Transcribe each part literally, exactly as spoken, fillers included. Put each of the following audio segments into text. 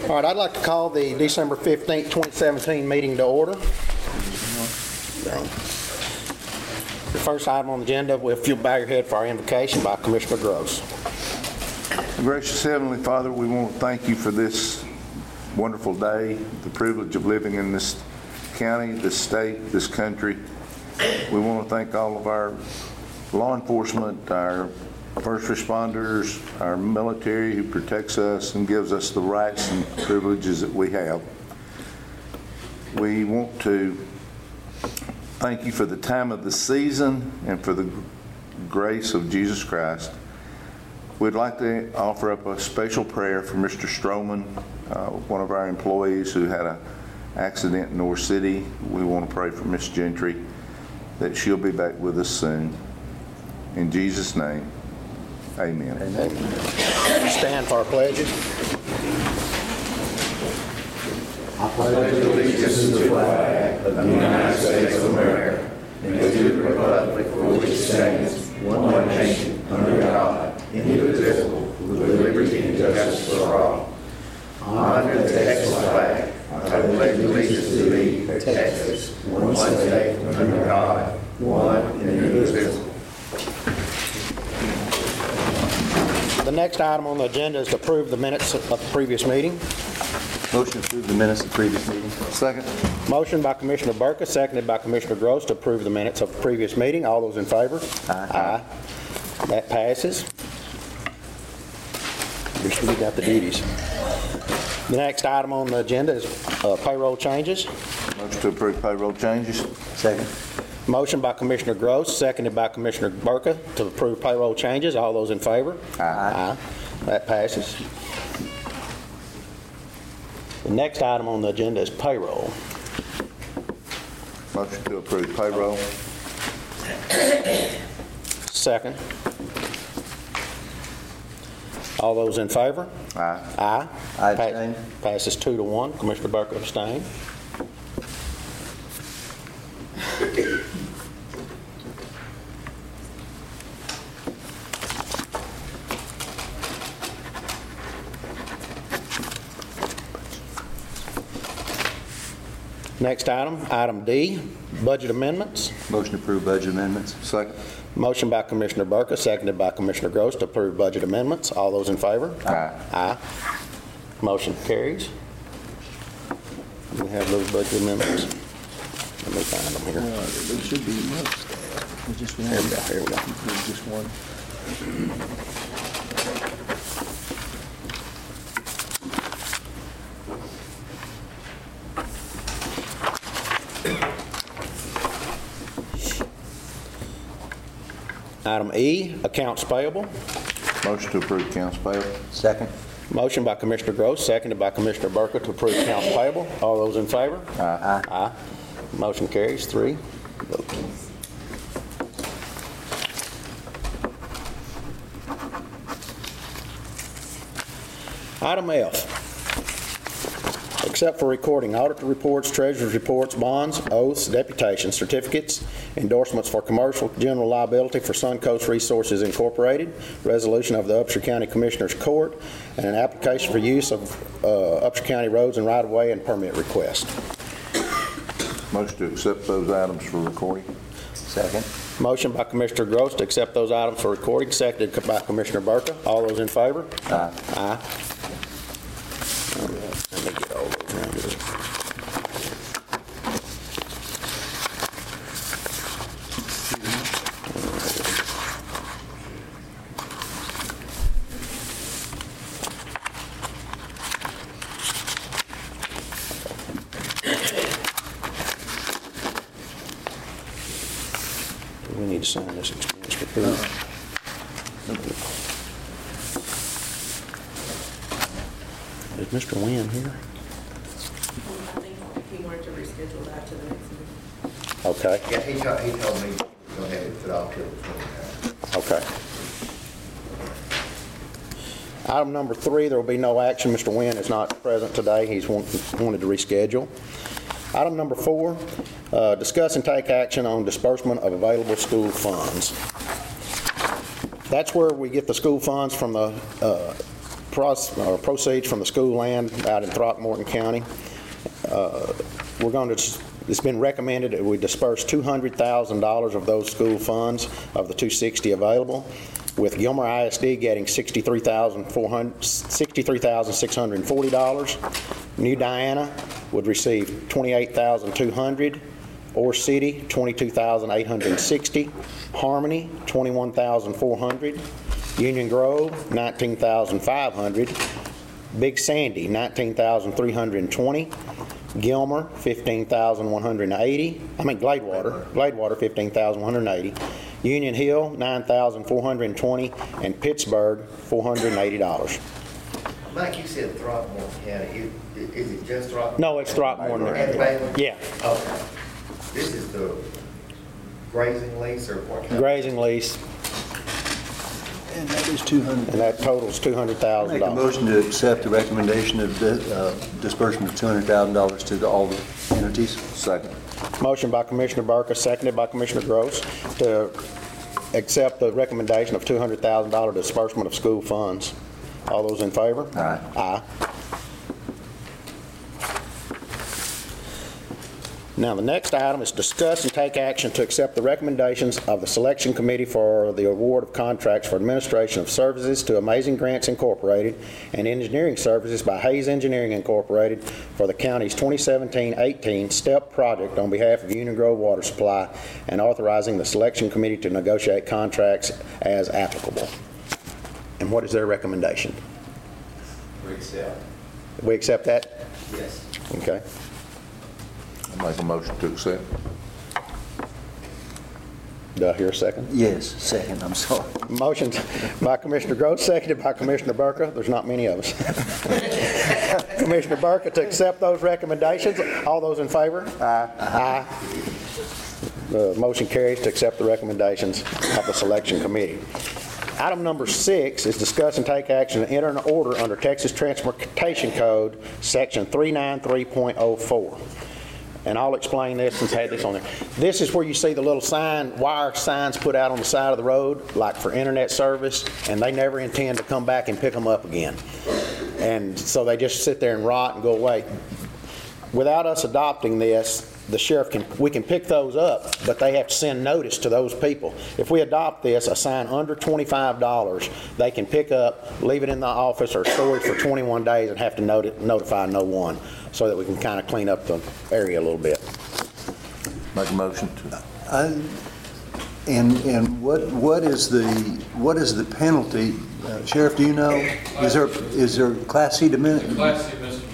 All right, I'd like to call the December fifteenth, twenty seventeen meeting to order. The first item on the agenda, if you'll bow your head for our invocation by Commissioner Gross. Gracious Heavenly Father, we want to thank you for this wonderful day, the privilege of living in this county, this state, this country. We want to thank all of our law enforcement, our first responders, our military who protects us and gives us the rights and privileges that we have. We want to thank you for the time of the season and for the grace of Jesus Christ. We'd like to offer up a special prayer for Mister Stroman, uh, one of our employees who had an accident in North City. We want to pray for Miss Gentry that she'll be back with us soon. In Jesus' name, amen. Amen. Stand for our pledges. I pledge allegiance to the flag of the United States of America and to the republic for which it stands, one nation, under God, indivisible, with liberty and justice for all. Honor the Texas flag. I pledge allegiance to thee, Texas, one state, under God, one and indivisible. The next item on the agenda is to approve the minutes of the previous meeting. Motion to approve the minutes of the previous meeting. Second. Motion by Commissioner Burka, seconded by Commissioner Gross to approve the minutes of the previous meeting. All those in favor? Aye. Aye. That passes. We got the duties. The next item on the agenda is uh, payroll changes. Motion to approve payroll changes. Second. Motion by Commissioner Gross, seconded by Commissioner Burka to approve payroll changes. All those in favor? Aye. Aye. That passes. The next item on the agenda is payroll. Motion to approve payroll. Second. All those in favor? Aye. Aye. I Pa- abstain. Passes two to one. Commissioner Burka abstained. Next item, item D, budget amendments. Motion to approve budget amendments. Second. Motion by Commissioner Burka, seconded by Commissioner Gross to approve budget amendments. All those in favor? Aye. Aye. Motion carries. We have those budget amendments. Let me find them here. There should be most. Just one. Here we go, here we go. Just one. Item E, accounts payable. Motion to approve accounts payable. Second. Motion by Commissioner Gross, seconded by Commissioner Burka to approve accounts payable. All those in favor? Aye. Aye. Motion carries, three. Vote. Item F, except for recording auditor reports, treasurer's reports, bonds, oaths, deputations, certificates, endorsements for commercial general liability for Suncoast Resources Incorporated, resolution of the Upshur County Commissioners Court, and an application for use of uh, Upshur County roads and right-of-way and permit request. Motion to accept those items for recording. Second. Motion by Commissioner Gross to accept those items for recording, seconded by Commissioner Burka. All those in favor? Aye. Aye. Let me get all those around here. We need to sign this expense report. Is Mister Wynn here? I think he wanted to reschedule that to the next meeting. Okay, Yeah, he told, he told me to go ahead and put off till the twenty-ninth. okay. Item number three, there will be no action. Mister Wynn is not present today. He's want- wanted to reschedule. Item number four, uh, discuss and take action on disbursement of available school funds. That's where we get the school funds from the uh, pros- or proceeds from the school land out in Throckmorton County. Uh, We're going to, it's been recommended that we disperse two hundred thousand dollars of those school funds of the two hundred sixty available, with Gilmer I S D getting sixty-three thousand six hundred forty dollars. New Diana would receive twenty-eight thousand two hundred dollars. Ore City, twenty-two thousand eight hundred sixty dollars. Harmony, twenty-one thousand four hundred dollars. Union Grove, nineteen thousand five hundred dollars. Big Sandy, nineteen thousand three hundred twenty dollars. Gilmer, fifteen thousand one hundred eighty dollars. I mean Gladewater, Gladewater, fifteen thousand one hundred eighty dollars. Union Hill, nine thousand four hundred twenty dollars. And Pittsburgh, four hundred eighty dollars. Mike, you said Throckmorton County. Is, is it just Throckmorton? No, it's Throckmorton. And Baylor? Yeah, Okay. This is the grazing lease or what? kind? grazing lease, And that is two hundred. and that totals two hundred thousand Make a dollars. motion to accept the recommendation of di- uh, disbursement of two hundred thousand dollars to the- all the entities. Second. Motion by Commissioner Barker, seconded by Commissioner Gross, to accept the recommendation of two hundred thousand dollars disbursement of school funds. All those in favor? Aye. Aye. Now, the next item is discuss and take action to accept the recommendations of the Selection Committee for the award of contracts for administration of services to Amazing Grants Incorporated and engineering services by Hayes Engineering Incorporated for the county's twenty seventeen eighteen STEP project on behalf of Union Grove Water Supply, and authorizing the Selection Committee to negotiate contracts as applicable. And what is their recommendation? We accept. We accept that? Yes. Okay. I make a motion to accept. Do I hear a second? Yes, second, I'm sorry. Motion by Commissioner Gross, seconded by Commissioner Burka. There's not many of us. Commissioner Burka to accept those recommendations. All those in favor? Aye. Aye. The motion carries to accept the recommendations of the Selection Committee. Item number six is discuss and take action to enter an order under Texas Transportation Code, Section three ninety-three point oh four. And I'll explain this since I had this on there. This is where you see the little sign, wire signs put out on the side of the road, like for internet service, and they never intend to come back and pick them up again. And so they just sit there and rot and go away. Without us adopting this, the sheriff can, we can pick those up, but they have to send notice to those people. If we adopt this, a sign under twenty-five dollars, they can pick up, leave it in the office or storage for twenty-one days and have to noti- notify no one, so that we can kind of clean up the area a little bit. Make a motion to. I- And, and what, what is the, what is the penalty? Uh, Sheriff, do you know? Is there, is there Class C misdemeanor? Class C misdemeanor,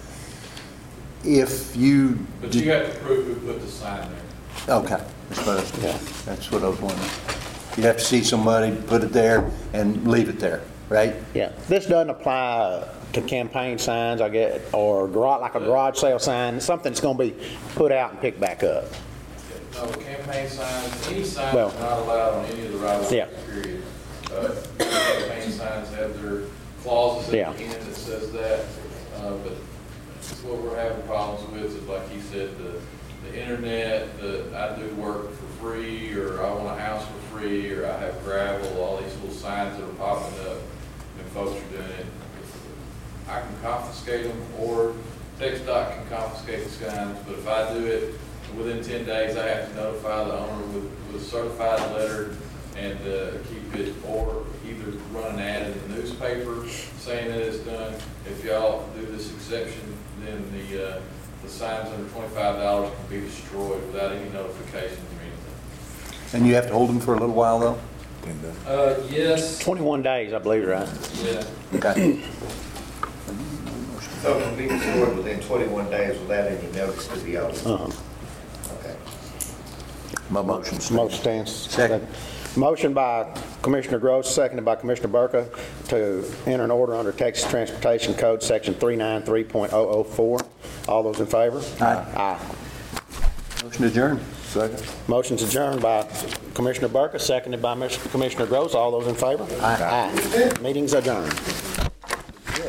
If you, but you have to prove who put the sign there. okay, that's what I was, Yeah. that's what I was wondering. You'd have to see somebody put it there and leave it there, right? Yeah, this doesn't apply to campaign signs, I get, or garage, like a garage sale sign, something that's going to be put out and picked back up. No, campaign signs, any sign Well, is not allowed on any of the right of yeah. ways, period. Uh, Campaign signs have their clauses Yeah. at the end that says that, uh, but what we're having problems with is, like he said, the, the internet, the, I do work for free, or I want a house for free, or I have gravel, all these little signs that are popping up, and folks are doing it. I can confiscate them, or TxDOT can confiscate the signs, but if I do it within ten days, I have to notify the owner with, with a certified letter and uh, keep it, or either run an ad in the newspaper saying that it's done. If y'all do this exception, then the, uh, the signs under twenty-five dollars can be destroyed without any notifications or anything. And you have to hold them for a little while, though? Uh, yes. twenty-one days, I believe, right? Yeah. Okay. So it can be destroyed within twenty-one days without any notice to the owner? Uh-huh. Okay. My motion stands. Motion stands. Second. Motion by Commissioner Gross, seconded by Commissioner Burka, to enter an order under Texas Transportation Code, Section three ninety-three point oh oh four. All those in favor? Aye. Aye. Motion adjourned. Second. Motion's adjourned by Commissioner Burka, seconded by Commissioner Gross. All those in favor? Aye. Aye. Meeting's adjourned.